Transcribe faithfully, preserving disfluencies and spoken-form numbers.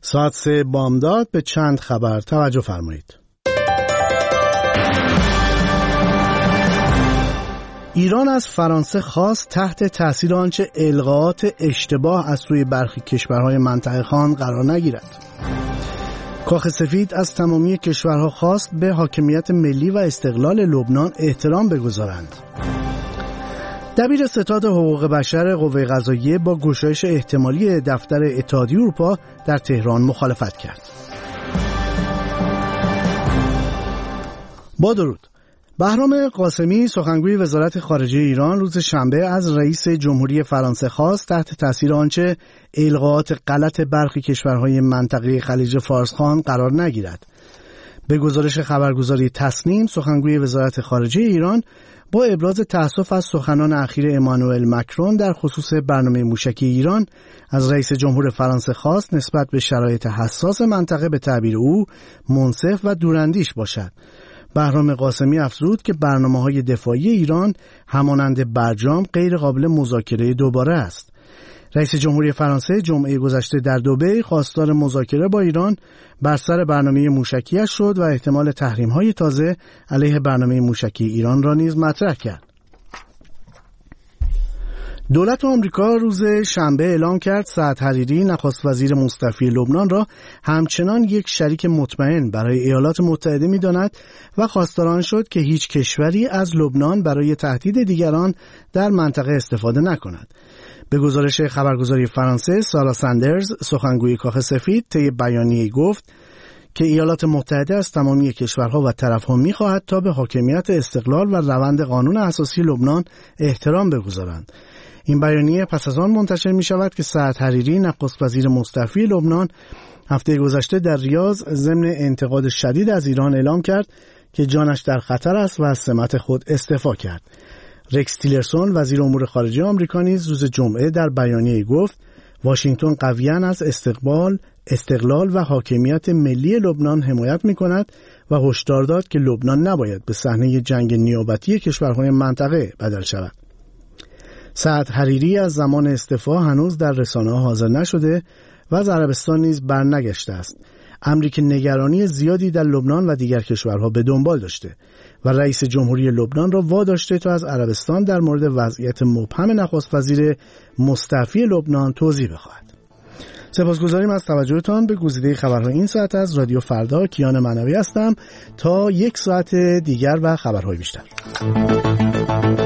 ساعت سه بامداد به چند خبر توجه فرمایید. ایران از فرانسه خواست تحت تاثیر آنچه القاءات اشتباه از سوی برخی کشورهای منطقه خوان قرار نگیرد. کاخ سفید از تمامی کشورها خواست به حاکمیت ملی و استقلال لبنان احترام بگذارند. دبیر ستاد حقوق بشر قوه قضاییه با گشایش احتمالی دفتر اتحادیه اروپا در تهران مخالفت کرد. با درود. بهرام قاسمی سخنگوی وزارت خارجه ایران روز شنبه از رئیس جمهوری فرانسه خواست تحت تاثیر آنچه القاءات غلط برخی کشورهای منطقه خلیج فارسخوان قرار نگیرد. به گزارش خبرگزاری تصنیم، سخنگوی وزارت خارجه ایران با ابراز تأسف از سخنان اخیر امانوئل مکرون در خصوص برنامه موشکی ایران از رئیس جمهور فرانسه خواست نسبت به شرایط حساس منطقه به تعبیر او منصف و دوراندیش باشد. بهرام قاسمی افزود که برنامه‌های دفاعی ایران همانند برجام غیر قابل مذاکره دوباره است. رئیس جمهوری فرانسه جمعه گذشته در دبی خواستار مذاکره با ایران بر سر برنامه موشکی‌اش شد و احتمال تحریم‌های تازه علیه برنامه موشکی ایران را نیز مطرح کرد. دولت آمریکا روز شنبه اعلام کرد سعد حریری نخست وزیر مستعفی لبنان را همچنان یک شریک مطمئن برای ایالات متحده می‌داند و خواستار آن شد که هیچ کشوری از لبنان برای تهدید دیگران در منطقه استفاده نکند. به گزارش خبرگزاری فرانسه، سارا ساندرز سخنگوی کاخ سفید طی بیانیه‌ای گفت که ایالات متحده از تمامی کشورها و طرف‌ها می‌خواهد تا به حاکمیت استقلال و روند قانون اساسی لبنان احترام بگذارند. این بیانیه پس از آن منتشر می شود که سعد حریری نخست وزیر مستعفی لبنان هفته گذشته در ریاض ضمن انتقاد شدید از ایران اعلام کرد که جانش در خطر است و از سمت خود استعفا کرد. رکس تیلرسون وزیر امور خارجه آمریکا نیز روز جمعه در بیانیه‌ای گفت واشنگتن قویاً از استقبال، استقلال و حاکمیت ملی لبنان حمایت می‌کند و هشدار داد که لبنان نباید به صحنه جنگ نیابتی کشورهای منطقه بدل شود. سعد حریری از زمان استعفا هنوز در رسانه‌ها حاضر نشده و از عربستان نیز برنگشته است. امری که نگرانی زیادی در لبنان و دیگر کشورها به دنبال داشته و رئیس جمهوری لبنان را واداشته تا از عربستان در مورد وضعیت مبهم نخست وزیر مستعفی لبنان توضیح بخواهد. سپاسگزاریم از توجهتان به گزیده خبرها این ساعت از رادیو فردا. کیان معنوی هستم تا یک ساعت دیگر و خبرهای بیشتر.